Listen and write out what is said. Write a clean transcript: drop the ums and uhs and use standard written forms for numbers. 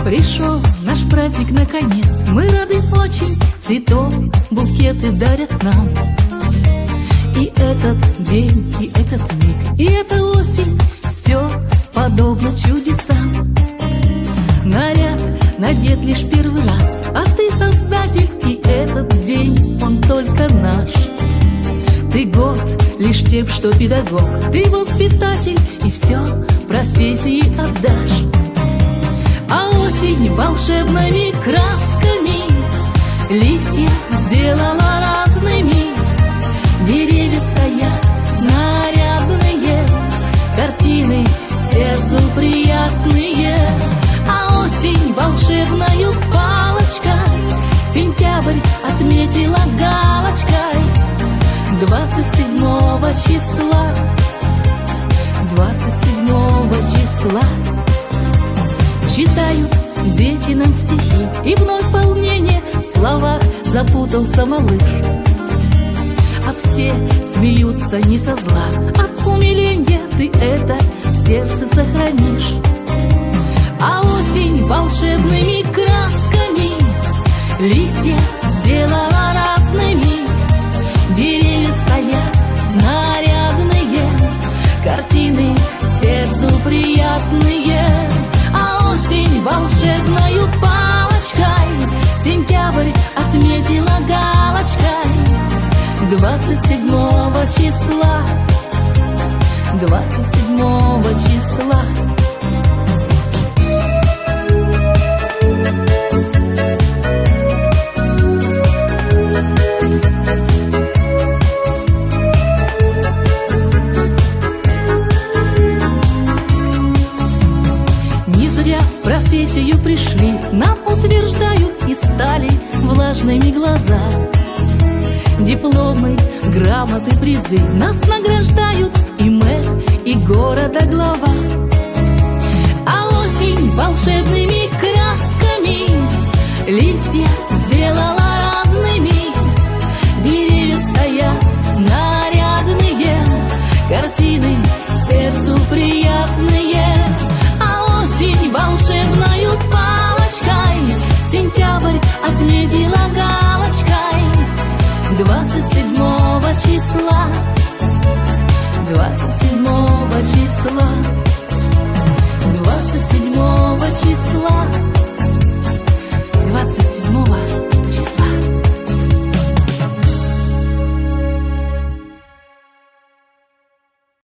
Пришел наш праздник наконец, мы рады очень, цветов букеты дарят нам. И этот день, и этот миг, и эта осень, все подобно чудесам. Наряд надет лишь первый раз, а ты создатель, и этот день, он только наш. Ты горд лишь тем, что педагог, ты воспитатель, и все профессии отдашь. А осень волшебными красками листья сделала разными. Деревья стоят нарядные, картины сердцу приятные. А осень волшебною палочкой сентябрь отметила галочкой 27 числа, 27 числа. Читают дети нам стихи, и вновь волнение в словах запутался малыш. А все смеются не со зла, от умиления ты это в сердце сохранишь. А осень волшебными красками листья сделала разными. Деревья стоят нарядные, картины сердцу приятные. А осень волшебною палочкой сентябрь отметила галочкой 27 числа, 27 числа. Не зря в профессию пришли, нам утверждают и стали влажными глаза. Дипломы, грамоты, призы нас награждают и мэр, и города глава. А осень волшебными красками листья сделала разными. Деревья стоят нарядные, картины сердцу приятные. А осень волшебною палочкой сентябрь отметила галочкой 27 числа, 27 числа.